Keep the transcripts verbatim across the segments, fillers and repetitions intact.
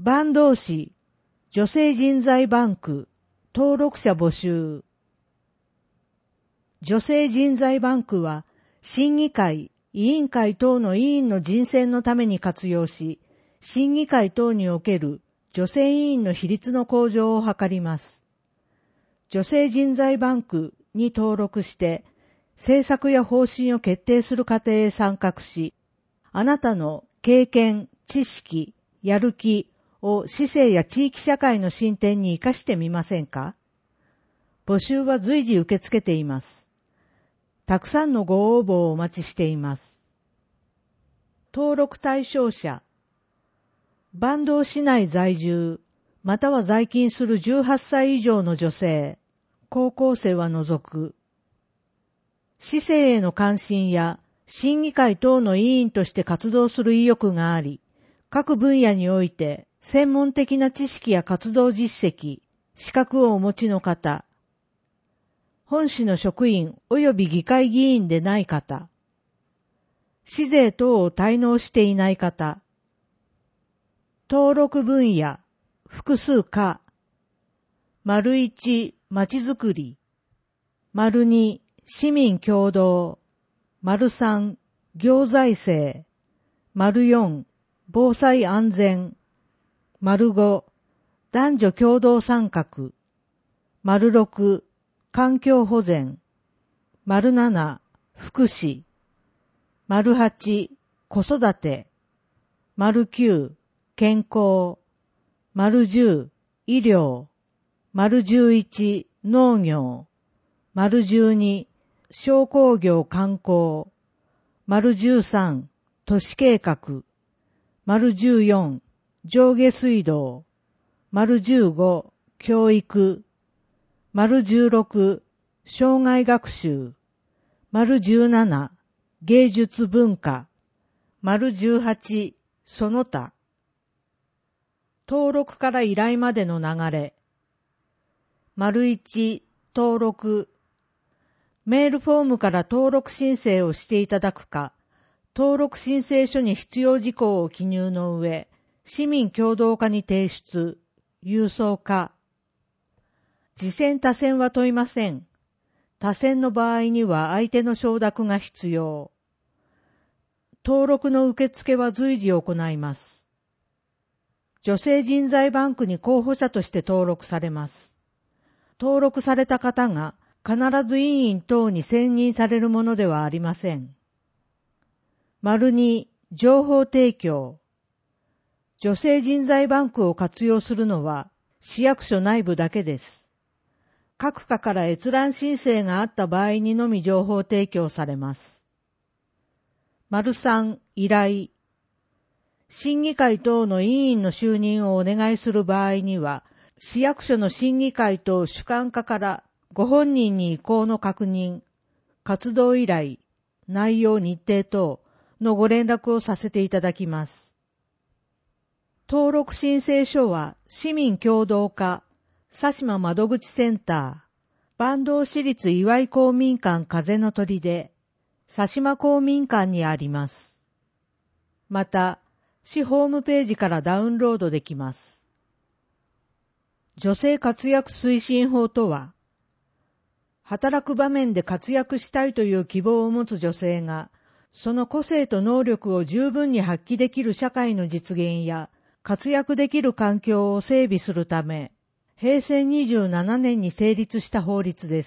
坂東市女性人材バンク登録者募集。女性人材バンクは審議会、委員会等の委員の人選のために活用し、審議会等における女性委員の比率の向上を図ります。女性人材バンクに登録して、政策や方針を決定する過程へ参画し、あなたの経験、知識、やる気を市政や地域社会の進展に生かしてみませんか？募集は随時受け付けています。たくさんのご応募をお待ちしています。登録対象者、坂東市内在住、または在勤するじゅうはっさい以上の女性、高校生は除く。市政への関心や審議会等の委員として活動する意欲があり、各分野において専門的な知識や活動実績、資格をお持ちの方、本市の職員及び議会議員でない方、市税等を滞納していない方、登録分野、複数科、丸一、まちづくり、丸二、市民共同、丸三、行財政、丸四、防災安全、丸五、男女共同参画、丸六、環境保全、丸七、福祉、丸八、子育て、丸九、健康、丸十、医療、丸十一、農業、丸十二、商工業観光、丸十三、都市計画、丸十四、上下水道、丸十五、教育、丸十六、障害学習、丸十七、芸術文化、丸十八、その他。登録から依頼までの流れ。丸一、登録。メールフォームから登録申請をしていただくか、登録申請書に必要事項を記入の上、市民共同課に提出、郵送か。次選他選は問いません。他選の場合には相手の承諾が必要。登録の受付は随時行います。女性人材バンクに候補者として登録されます。登録された方が必ず委員等に選任されるものではありません。丸に、情報提供。女性人材バンクを活用するのは市役所内部だけです。各課から閲覧申請があった場合にのみ情報提供されます。丸三、依頼。審議会等の委員の就任をお願いする場合には、市役所の審議会等主管課からご本人に意向の確認、活動依頼、内容日程等のご連絡をさせていただきます。登録申請書は市民共同課、佐島窓口センター、坂東市立岩井公民館風の砦、佐島公民館にあります。また、市ホームページからダウンロードできます。女性活躍推進法とは、働く場面で活躍したいという希望を持つ女性が、その個性と能力を十分に発揮できる社会の実現や、活躍できる環境を整備するため、へいせいにじゅうななねんに成立した法律です。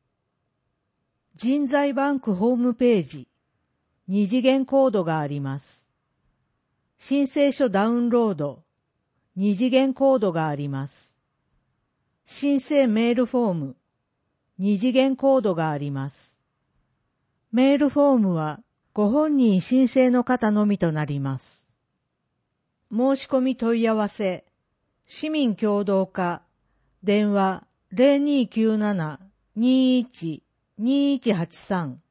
人材バンクホームページ、二次元コードがあります。申請書ダウンロード、二次元コードがあります。申請メールフォーム、二次元コードがあります。メールフォームはご本人申請の方のみとなります。申し込み問い合わせ、市民共同課、電話 ゼロにーきゅうなな にーいち にーいちはちさん